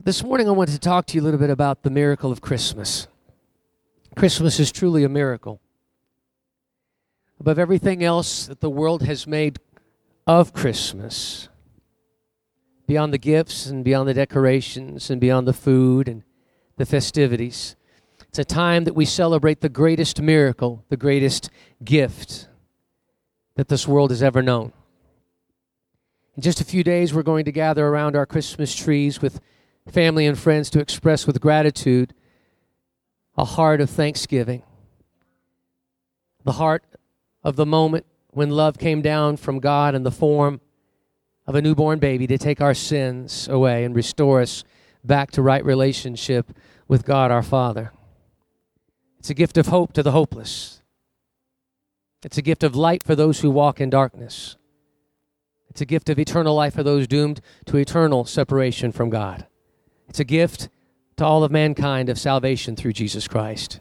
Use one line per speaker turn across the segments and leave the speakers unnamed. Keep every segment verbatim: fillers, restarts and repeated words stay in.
This morning I want to talk to you a little bit about the miracle of Christmas. Christmas is truly a miracle. Above everything else that the world has made of Christmas, beyond the gifts and beyond the decorations and beyond the food and the festivities, it's a time that we celebrate the greatest miracle, the greatest gift that this world has ever known. In just a few days, we're going to gather around our Christmas trees with family and friends to express with gratitude a heart of thanksgiving. The heart of the moment when love came down from God in the form of a newborn baby to take our sins away and restore us back to right relationship with God our Father. It's a gift of hope to the hopeless. It's a gift of light for those who walk in darkness. It's a gift of eternal life for those doomed to eternal separation from God. It's a gift to all of mankind of salvation through Jesus Christ.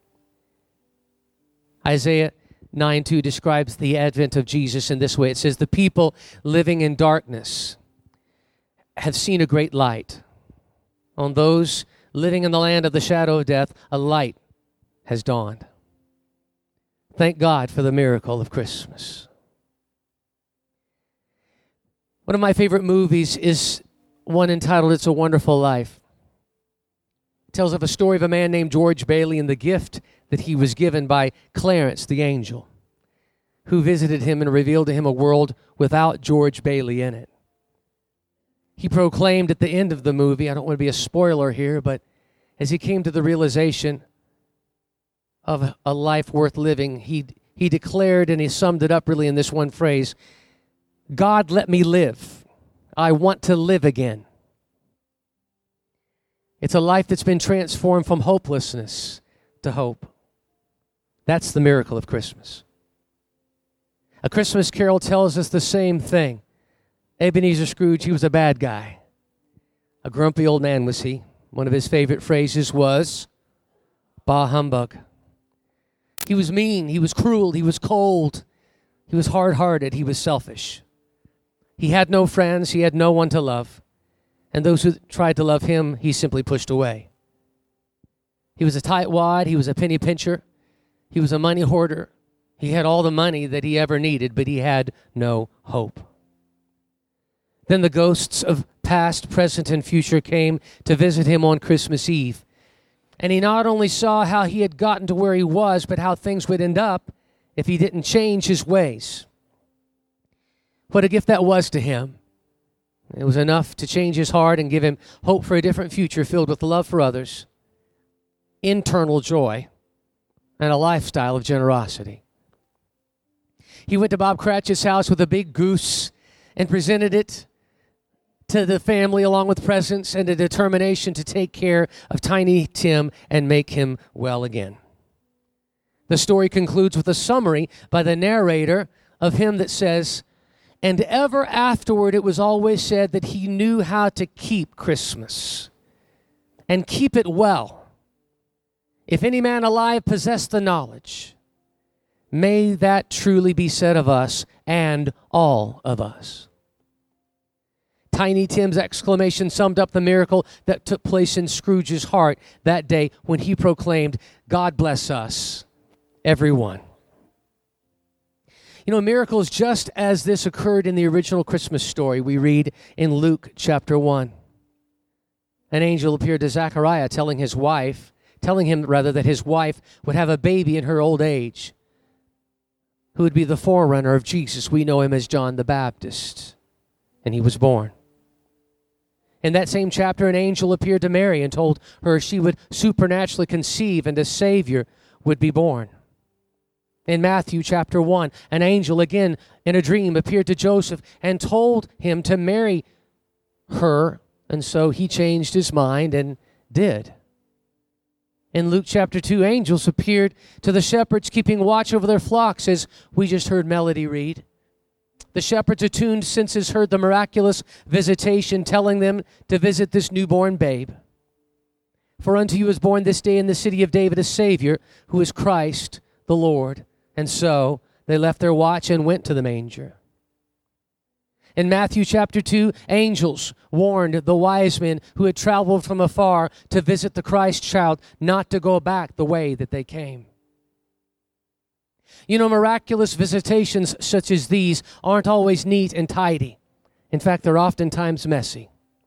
Isaiah nine two describes the advent of Jesus in this way. It says, "The people living in darkness have seen a great light. On those living in the land of the shadow of death, a light has dawned." Thank God for the miracle of Christmas. One of my favorite movies is one entitled It's a Wonderful Life. It tells of a story of a man named George Bailey and the gift that he was given by Clarence the angel, who visited him and revealed to him a world without George Bailey in it. He proclaimed at the end of the movie, I don't want to be a spoiler here, but as he came to the realization of a life worth living, he, he declared, and he summed it up really in this one phrase, "God, let me live. I want to live again." It's a life that's been transformed from hopelessness to hope. That's the miracle of Christmas. A Christmas Carol tells us the same thing. Ebenezer Scrooge, he was a bad guy. A grumpy old man was he. One of his favorite phrases was, "Bah humbug." He was mean, he was cruel, he was cold, he was hard-hearted, he was selfish. He had no friends, he had no one to love. And those who tried to love him, he simply pushed away. He was a tightwad, he was a penny pincher, he was a money hoarder. He had all the money that he ever needed, but he had no hope. Then the ghosts of past, present, and future came to visit him on Christmas Eve. And he not only saw how he had gotten to where he was, but how things would end up if he didn't change his ways. What a gift that was to him. It was enough to change his heart and give him hope for a different future filled with love for others, internal joy, and a lifestyle of generosity. He went to Bob Cratchit's house with a big goose and presented it to the family along with presents and a determination to take care of Tiny Tim and make him well again. The story concludes with a summary by the narrator of him that says, "And ever afterward it was always said that he knew how to keep Christmas and keep it well. If any man alive possess the knowledge, may that truly be said of us and all of us." Tiny Tim's exclamation summed up the miracle that took place in Scrooge's heart that day when he proclaimed, "God bless us, everyone." You know, miracles just as this occurred in the original Christmas story we read in Luke chapter one. An angel appeared to Zechariah telling his wife, telling him rather that his wife would have a baby in her old age who would be the forerunner of Jesus. We know him as John the Baptist, and he was born. In that same chapter, an angel appeared to Mary and told her she would supernaturally conceive and a Savior would be born. In Matthew chapter one, an angel again in a dream appeared to Joseph and told him to marry her, and so he changed his mind and did. In Luke chapter two, angels appeared to the shepherds keeping watch over their flocks, as we just heard Melody read. The shepherds' attuned senses heard the miraculous visitation telling them to visit this newborn babe. "For unto you is born this day in the city of David a Savior, who is Christ the Lord." And so they left their watch and went to the manger. In Matthew chapter two, angels warned the wise men who had traveled from afar to visit the Christ child not to go back the way that they came. You know, miraculous visitations such as these aren't always neat and tidy. In fact, they're oftentimes messy.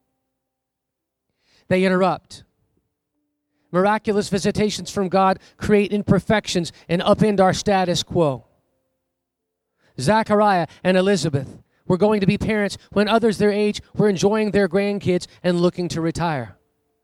They interrupt. Miraculous visitations from God create imperfections and upend our status quo. Zachariah and Elizabeth were going to be parents when others their age were enjoying their grandkids and looking to retire.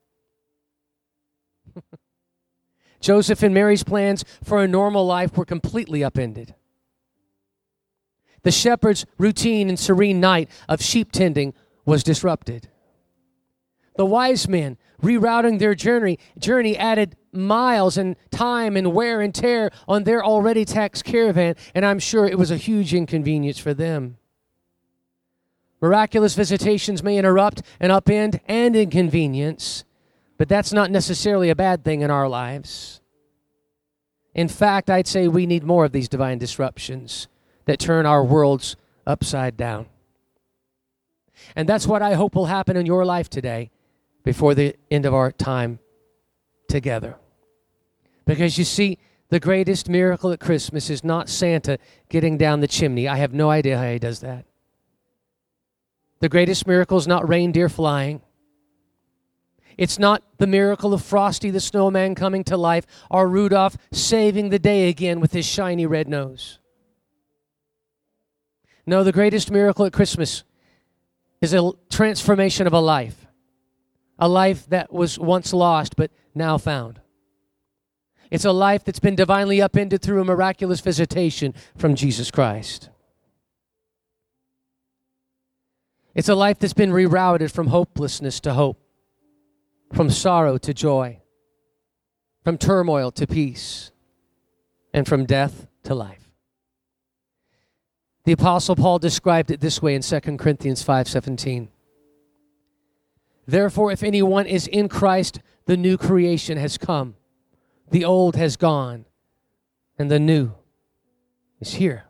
Joseph and Mary's plans for a normal life were completely upended. The shepherd's routine and serene night of sheep tending was disrupted. The wise men, rerouting their journey, journey added miles and time and wear and tear on their already taxed caravan, and I'm sure it was a huge inconvenience for them. Miraculous visitations may interrupt and upend and inconvenience, but that's not necessarily a bad thing in our lives. In fact, I'd say we need more of these divine disruptions that turn our worlds upside down. And that's what I hope will happen in your life today before the end of our time together. Because you see, the greatest miracle at Christmas is not Santa getting down the chimney. I have no idea how he does that. The greatest miracle is not reindeer flying. It's not the miracle of Frosty the Snowman coming to life or Rudolph saving the day again with his shiny red nose. No, the greatest miracle at Christmas is a transformation of a life. A life that was once lost but now found. It's a life that's been divinely upended through a miraculous visitation from Jesus Christ. It's a life that's been rerouted from hopelessness to hope, from sorrow to joy, from turmoil to peace, and from death to life. The Apostle Paul described it this way in Second Corinthians five seventeen. Therefore, if anyone is in Christ, the new creation has come. The old has gone, and the new is here.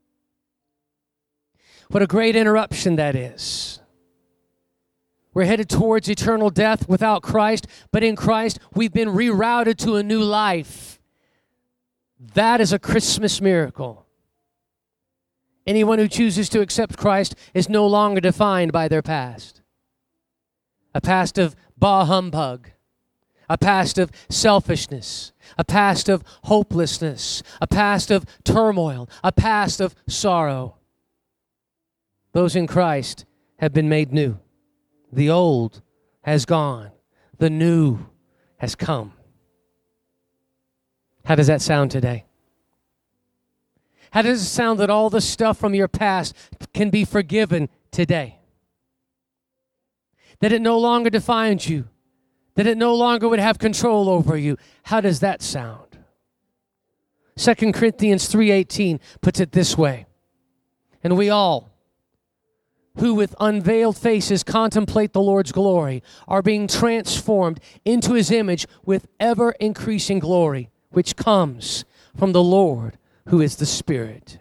What a great interruption that is. We're headed towards eternal death without Christ, but in Christ, we've been rerouted to a new life. That is a Christmas miracle. Anyone who chooses to accept Christ is no longer defined by their past. A past of bah humbug, a past of selfishness, a past of hopelessness, a past of turmoil, a past of sorrow. Those in Christ have been made new. The old has gone. The new has come. How does that sound today? How does it sound that all the stuff from your past can be forgiven today? That it no longer defines you. That it no longer would have control over you. How does that sound? Second Corinthians three eighteen puts it this way. And we all, who with unveiled faces contemplate the Lord's glory, are being transformed into his image with ever-increasing glory, which comes from the Lord, who is the Spirit.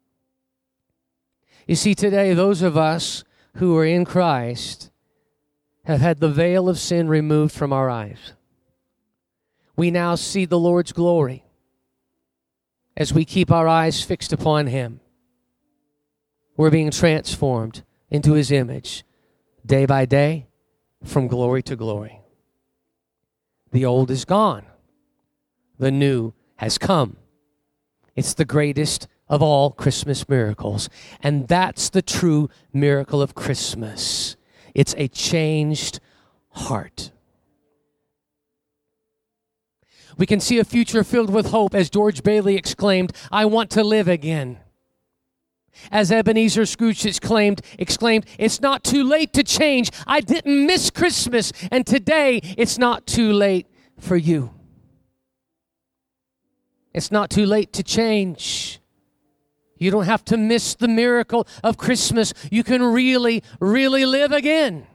You see, today, those of us who are in Christ have had the veil of sin removed from our eyes. We now see the Lord's glory as we keep our eyes fixed upon him. We're being transformed into his image day by day from glory to glory. The old is gone. The new has come. It's the greatest of all Christmas miracles. And that's the true miracle of Christmas. It's a changed heart. We can see a future filled with hope, as George Bailey exclaimed, "I want to live again." As Ebenezer Scrooge exclaimed, exclaimed, "It's not too late to change. I didn't miss Christmas, and today it's not too late for you." It's not too late to change. You don't have to miss the miracle of Christmas. You can really, really live again.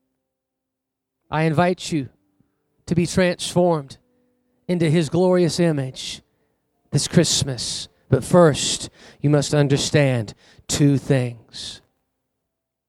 I invite you to be transformed into his glorious image this Christmas. But first, you must understand two things.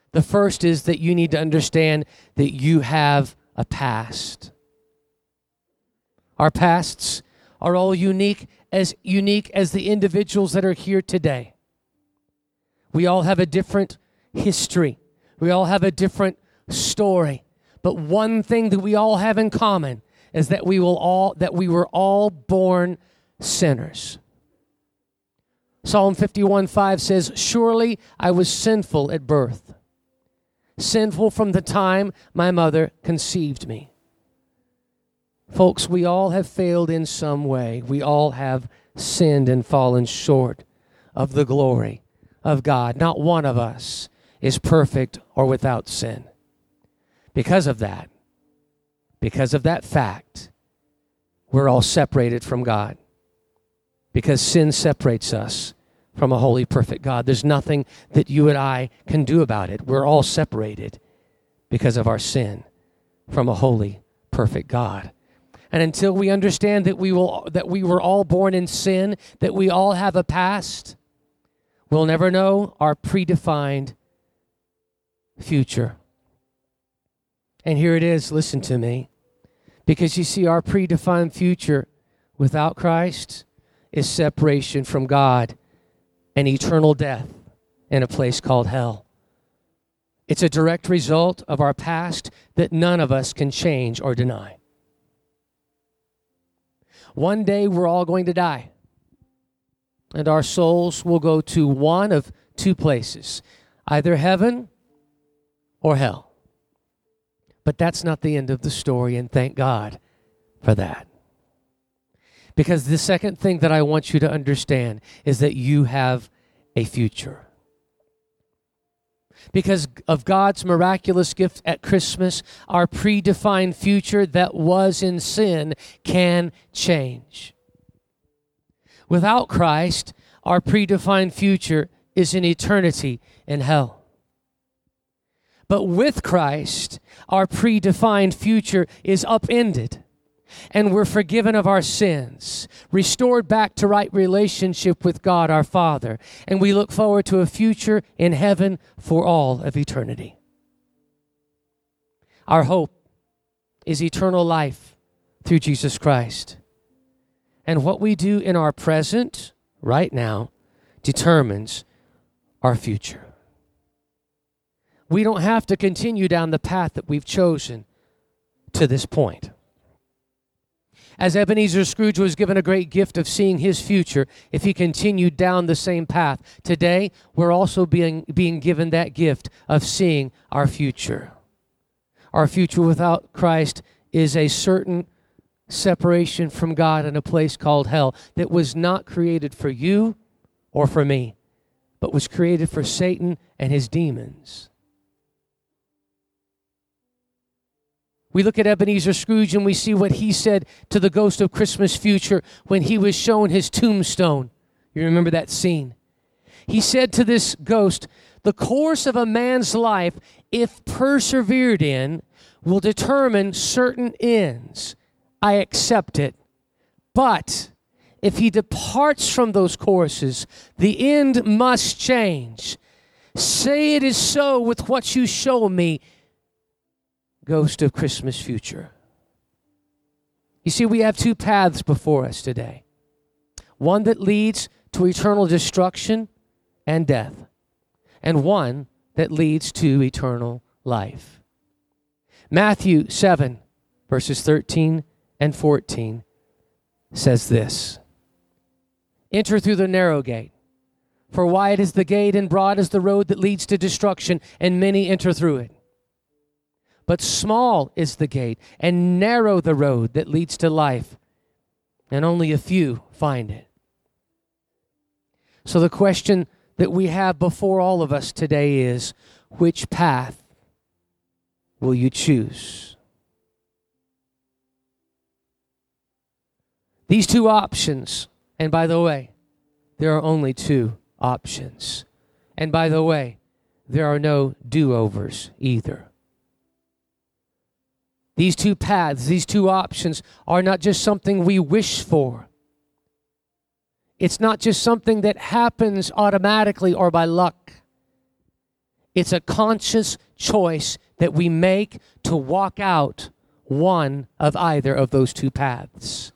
The first is that you need to understand that you have a past. Our pasts are all unique, as unique as the individuals that are here today. We all have a different history. We all have a different story. But one thing that we all have in common is that we will all that we were all born sinners. Psalm fifty-one five says, "Surely I was sinful at birth, sinful from the time my mother conceived me." Folks, we all have failed in some way. We all have sinned and fallen short of the glory of God. Not one of us is perfect or without sin. Because of that, because of that fact, we're all separated from God. Because sin separates us from a holy, perfect God. There's nothing that you and I can do about it. We're all separated because of our sin from a holy, perfect God. And until we understand that we will that we were all born in sin, that we all have a past, we'll never know our predefined future. And here it is, listen to me. Because you see, our predefined future without Christ is separation from God and eternal death in a place called hell. It's a direct result of our past that none of us can change or deny. One day we're all going to die, and our souls will go to one of two places, either heaven or hell. But that's not the end of the story, and thank God for that. Because the second thing that I want you to understand is that you have a future. Because of God's miraculous gift at Christmas, our predefined future that was in sin can change. Without Christ, our predefined future is in eternity in hell. But with Christ, our predefined future is upended, and we're forgiven of our sins, restored back to right relationship with God our Father, and we look forward to a future in heaven for all of eternity. Our hope is eternal life through Jesus Christ. And what we do in our present, right now, determines our future. We don't have to continue down the path that we've chosen to this point. As Ebenezer Scrooge was given a great gift of seeing his future if he continued down the same path, today we're also being, being given that gift of seeing our future. Our future without Christ is a certain separation from God in a place called hell that was not created for you or for me, but was created for Satan and his demons. We look at Ebenezer Scrooge and we see what he said to the ghost of Christmas future when he was shown his tombstone. You remember that scene? He said to this ghost, "The course of a man's life, if persevered in, will determine certain ends. I accept it. But if he departs from those courses, the end must change. Say it is so with what you show me, ghost of Christmas future." You see, we have two paths before us today. One that leads to eternal destruction and death, and one that leads to eternal life. Matthew seven, verses thirteen and fourteen says this: "Enter through the narrow gate, for wide is the gate and broad is the road that leads to destruction, and many enter through it. But small is the gate, and narrow the road that leads to life, and only a few find it." So the question that we have before all of us today is, which path will you choose? These two options, and by the way, there are only two options. And by the way, there are no do-overs either. These two paths, these two options are not just something we wish for. It's not just something that happens automatically or by luck. It's a conscious choice that we make to walk out one of either of those two paths.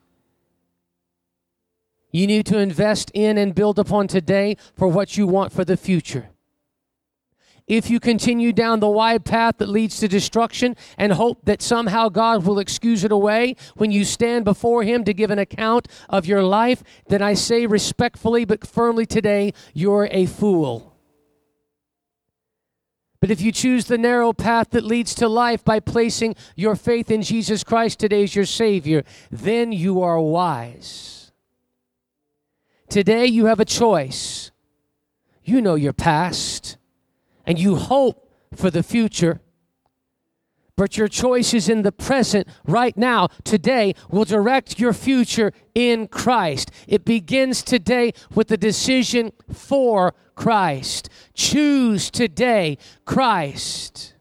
You need to invest in and build upon today for what you want for the future. If you continue down the wide path that leads to destruction and hope that somehow God will excuse it away when you stand before Him to give an account of your life, then I say respectfully but firmly today, you're a fool. But if you choose the narrow path that leads to life by placing your faith in Jesus Christ today as your Savior, then you are wise. Today you have a choice. You know your past, and you hope for the future. But your choices in the present, right now, today, will direct your future in Christ. It begins today with the decision for Christ. Choose today Christ.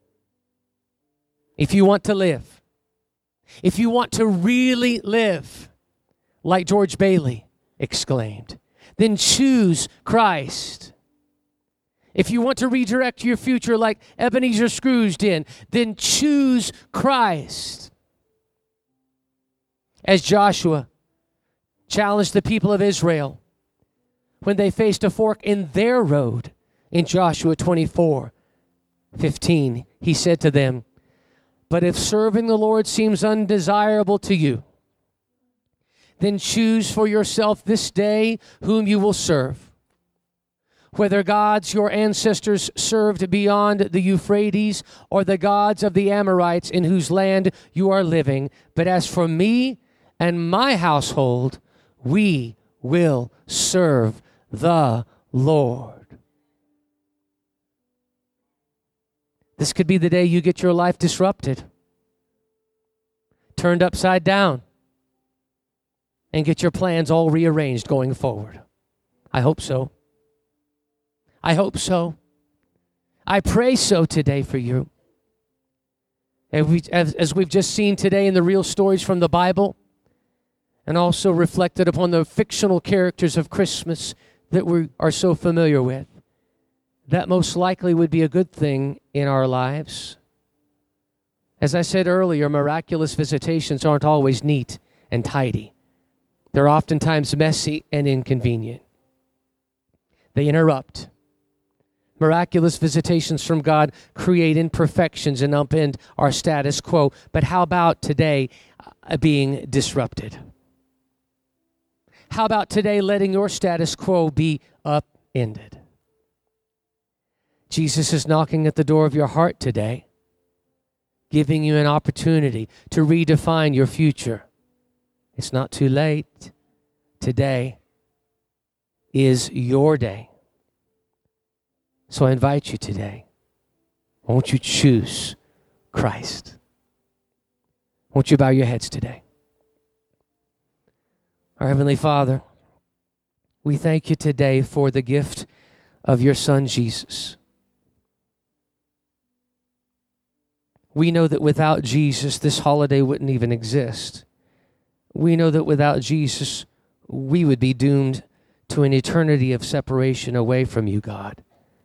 If you want to live, if you want to really live, like George Bailey exclaimed, then choose Christ. If you want to redirect your future like Ebenezer Scrooge did, then choose Christ. As Joshua challenged the people of Israel when they faced a fork in their road in Joshua twenty-four fifteen, he said to them, "But if serving the Lord seems undesirable to you, then choose for yourself this day whom you will serve. Whether gods your ancestors served beyond the Euphrates or the gods of the Amorites in whose land you are living. But as for me and my household, we will serve the Lord." This could be the day you get your life disrupted, turned upside down, and get your plans all rearranged going forward. I hope so. I hope so. I pray so today for you. And we, as, as we've just seen today in the real stories from the Bible, and also reflected upon the fictional characters of Christmas that we are so familiar with, that most likely would be a good thing in our lives. As I said earlier, miraculous visitations aren't always neat and tidy. They're oftentimes messy and inconvenient. They interrupt. Miraculous visitations from God create imperfections and upend our status quo. But how about today uh, being disrupted? How about today letting your status quo be upended? Jesus is knocking at the door of your heart today, giving you an opportunity to redefine your future. It's not too late. Today is your day. So I invite you today, won't you choose Christ? Won't you bow your heads today? Our Heavenly Father, we thank you today for the gift of your Son, Jesus. We know that without Jesus, this holiday wouldn't even exist. We know that without Jesus, we would be doomed to an eternity of separation away from you, God.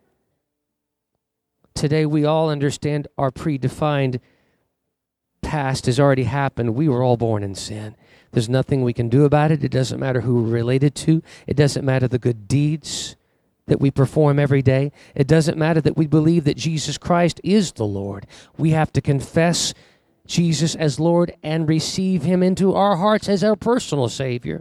Today, we all understand our predefined past has already happened. We were all born in sin. There's nothing we can do about it. It doesn't matter who we're related to. It doesn't matter the good deeds that we perform every day. It doesn't matter that we believe that Jesus Christ is the Lord. We have to confess Jesus as Lord and receive Him into our hearts as our personal Savior.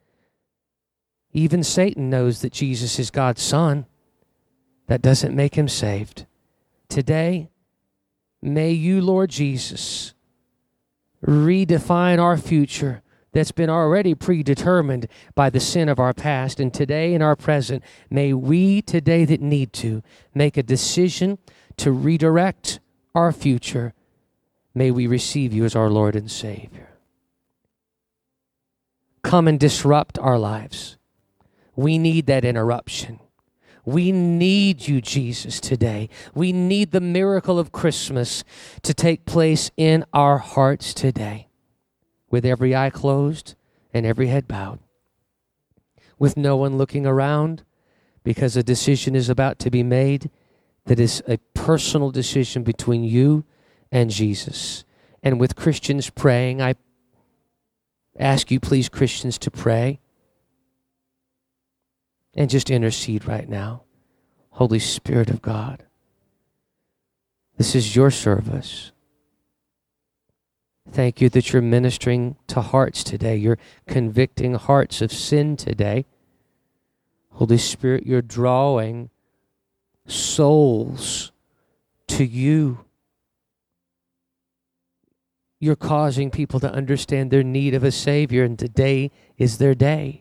Even Satan knows that Jesus is God's Son. That doesn't make Him saved. Today, may you, Lord Jesus, redefine our future that's been already predetermined by the sin of our past. And today in our present, may we today that need to make a decision to redirect our future. May we receive you as our Lord and Savior. Come and disrupt our lives. We need that interruption. We need you, Jesus, today. We need the miracle of Christmas to take place in our hearts today, with every eye closed and every head bowed, with no one looking around because a decision is about to be made that is a personal decision between you and Jesus. And with Christians praying, I ask you, please, Christians, to pray and just intercede right now. Holy Spirit of God, this is your service. Thank you that you're ministering to hearts today. You're convicting hearts of sin today. Holy Spirit, you're drawing souls to you. You're causing people to understand their need of a Savior, and today is their day.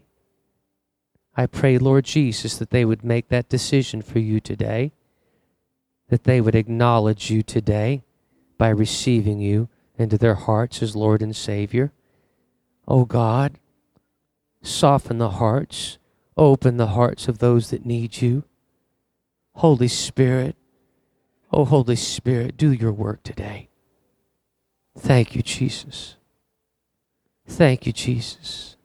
I pray, Lord Jesus, that they would make that decision for you today, that they would acknowledge you today by receiving you into their hearts as Lord and Savior. Oh God, soften the hearts, open the hearts of those that need you. Holy Spirit, oh Holy Spirit, do your work today. Thank you, Jesus. Thank you, Jesus.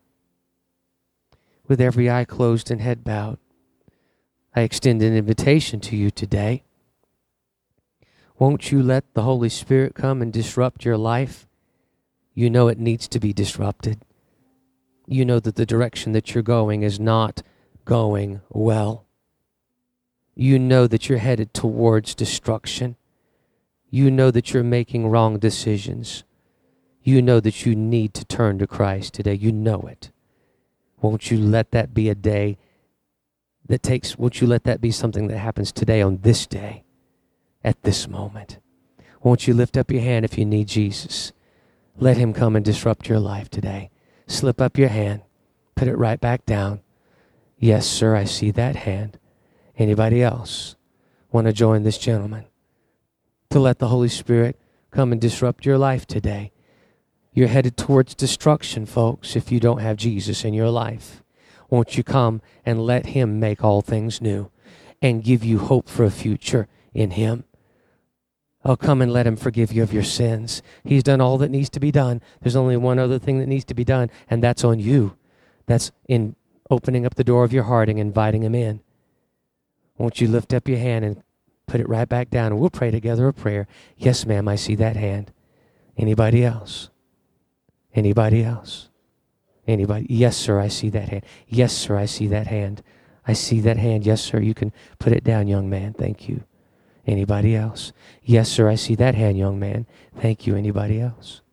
With every eye closed and head bowed, I extend an invitation to you today. Won't you let the Holy Spirit come and disrupt your life? You know it needs to be disrupted. You know that the direction that you're going is not going well. You know that you're headed towards destruction. You know that you're making wrong decisions. You know that you need to turn to Christ today. You know it. Won't you let that be a day that takes, won't you let that be something that happens today on this day, at this moment? Won't you lift up your hand if you need Jesus? Let him come and disrupt your life today. Slip up your hand. Put it right back down. Yes, sir, I see that hand. Anybody else want to join this gentleman to let the Holy Spirit come and disrupt your life today? You're headed towards destruction, folks, if you don't have Jesus in your life. Won't you come and let him make all things new and give you hope for a future in him? Oh, come and let him forgive you of your sins. He's done all that needs to be done. There's only one other thing that needs to be done, and that's on you. That's in opening up the door of your heart and inviting him in. Won't you lift up your hand and put it right back down, and we'll pray together a prayer. Yes, ma'am, I see that hand. Anybody else? Anybody else? Anybody? Yes, sir, I see that hand. Yes, sir, I see that hand. I see that hand. Yes, sir, you can put it down, young man. Thank you. Anybody else? Yes, sir, I see that hand, young man. Thank you. Anybody else?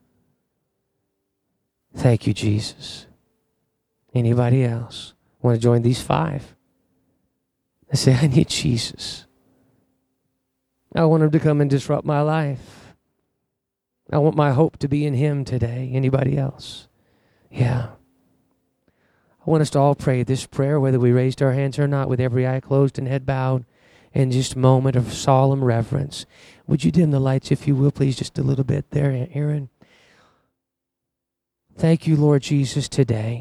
Thank you, Jesus. Anybody else want to join these five? I say, I need Jesus. I want him to come and disrupt my life. I want my hope to be in him today. Anybody else? Yeah. I want us to all pray this prayer, whether we raised our hands or not, with every eye closed and head bowed, in just a moment of solemn reverence. Would you dim the lights, if you will, please, just a little bit there, Aaron? Thank you, Lord Jesus, today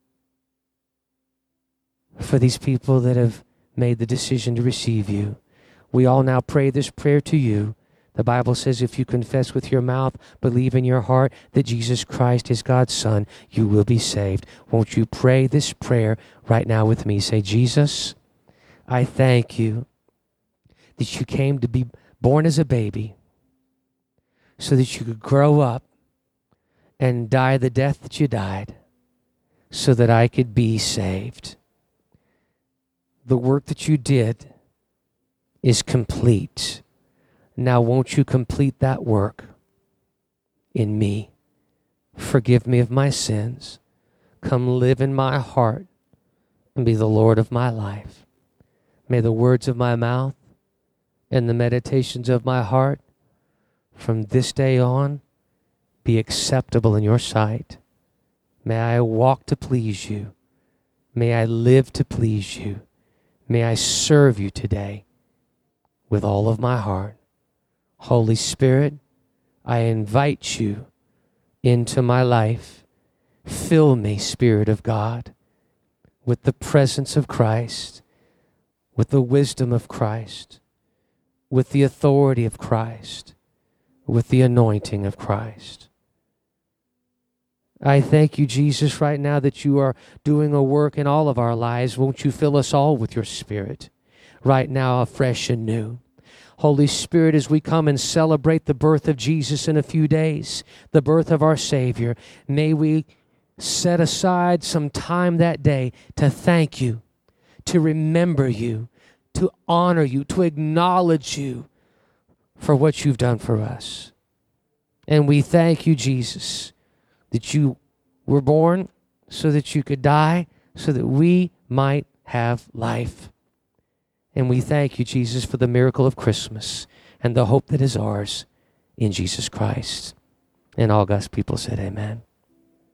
for these people that have made the decision to receive you. We all now pray this prayer to you. The Bible says if you confess with your mouth, believe in your heart that Jesus Christ is God's Son, you will be saved. Won't you pray this prayer right now with me? Say, Jesus, I thank you that you came to be born as a baby so that you could grow up and die the death that you died so that I could be saved. The work that you did is complete. Now won't you complete that work in me? Forgive me of my sins. Come live in my heart and be the Lord of my life. May the words of my mouth and the meditations of my heart from this day on be acceptable in your sight. May I walk to please you. May I live to please you. May I serve you today with all of my heart. Holy Spirit, I invite you into my life. Fill me, Spirit of God, with the presence of Christ, with the wisdom of Christ, with the authority of Christ, with the anointing of Christ. I thank you, Jesus, right now that you are doing a work in all of our lives. Won't you fill us all with your Spirit right now, afresh and new? Holy Spirit, as we come and celebrate the birth of Jesus in a few days, the birth of our Savior, may we set aside some time that day to thank you, to remember you, to honor you, to acknowledge you for what you've done for us. And we thank you, Jesus, that you were born so that you could die, so that we might have life. And we thank you, Jesus, for the miracle of Christmas and the hope that is ours in Jesus Christ. And all God's people said amen.